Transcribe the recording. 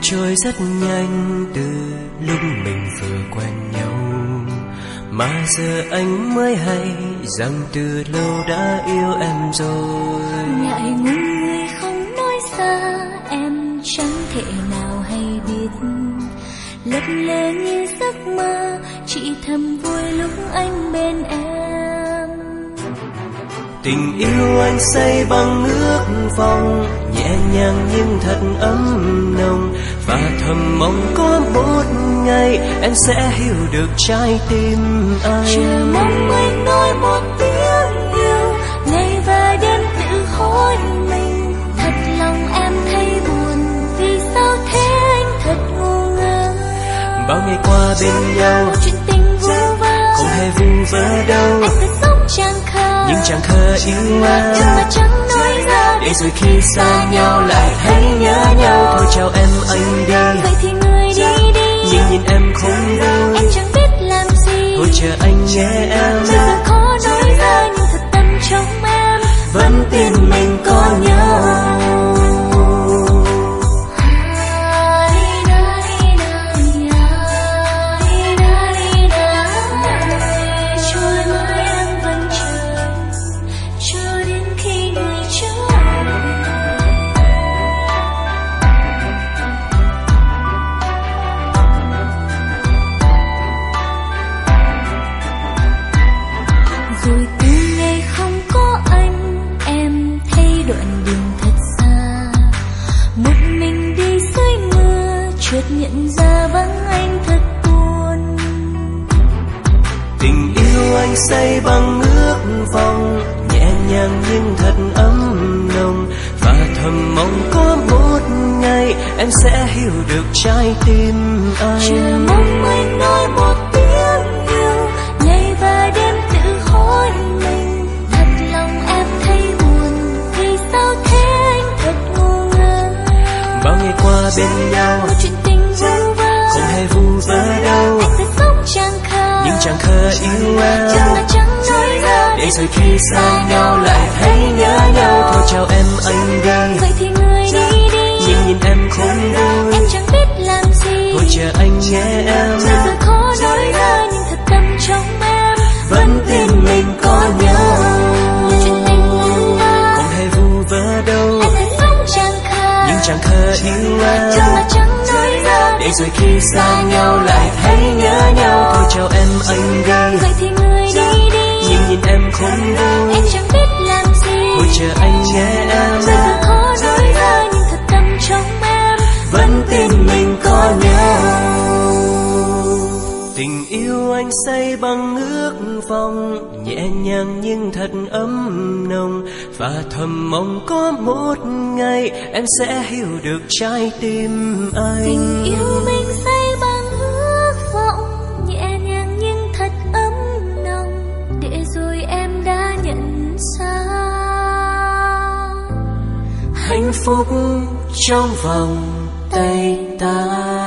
trôi rất nhanh từ lúc mình vừa quen nhau, mà giờ anh mới hay rằng từ lâu đã yêu em rồi. Ngại ngùng người không nói xa, em chẳng thể nào hay biết. Lấp lơ như giấc mơ, chỉ thầm vui lúc anh bên em. Tình yêu anh xây bằng ước vọng, nhẹ nhàng nhưng thật ấm nồng, và thầm mong có một ngày em sẽ hiểu được trái tim anh. Chờ mong anh nói một tiếng yêu, ngày và đêm tự hỏi mình. Thật lòng em thấy buồn, vì sao thế anh thật ngu ngơ. Bao ngày qua bên nhau, chuyện tình vu vơ, không hề vu vơ đâu. Anh cứ sống chẳng khờ, nhưng chẳng khờ yêu em, mà chẳng nói ra. để rồi khi xa nhau lại thấy nhớ nhau. Thôi chào em anh đi, vậy thì người đi đi. nhưng nhìn em không vui, em chẳng biết làm gì. thôi chờ anh nhé em. Bây giờ khó nói ra, nhưng thật tâm trong em vẫn tin mình có nhau. Rồi từ ngày không có anh, em thấy đoạn đường thật xa. Một mình đi dưới mưa, chợt nhận ra vắng anh thật buồn. Tình yêu anh xây bằng ước vọng, nhẹ nhàng nhưng thật ấm nồng, và thầm mong có một ngày em sẽ hiểu được trái tim anh. Chờ mong anh nói một tiếng yêu, ngày và đêm tự hỏi mình. Thật lòng em thấy buồn, vì sao thế anh thật ngu ngơ. Bao ngày qua bên nhau, một chuyện tình vu vơ, không hề vu vơ đâu. Anh cứ sống chẳng khờ, nhưng chẳng khờ yêu em, mà chẳng nói ra. để rồi khi xa nhau lại thấy nhớ nhau. Thôi chào em anh đi, vậy thì người đi đi. nhưng nhìn em không vui, em chẳng biết làm gì. thôi chờ anh nhé em. Bây giờ khó nói ra, nhưng thật tâm trong em vẫn tin mình có nhau. là chuyện tình lạ lạ. Không hề vu vơ đâu, Anh cứ sống chẳng khờ, nhưng chẳng khờ yêu em, mà chẳng nói ra. để rồi khi xa nhau lại thấy nhớ nhau. Thôi chào em anh đi, vậy thì người đi đi. nhưng nhìn em không vui, em chẳng biết làm gì. thôi chờ anh nhé em. Bây giờ khó nói ra, nhưng thật tâm trong em vẫn tin mình có nhau. Tình yêu anh xây bằng ước vọng, nhẹ nhàng nhưng thật ấm nồng, và thầm mong có một ngày em sẽ hiểu được trái tim anh. tình yêu mình xây bằng ước vọng, nhẹ nhàng nhưng thật ấm nồng, để rồi em đã nhận ra Hạnh phúc trong vòng tay ta.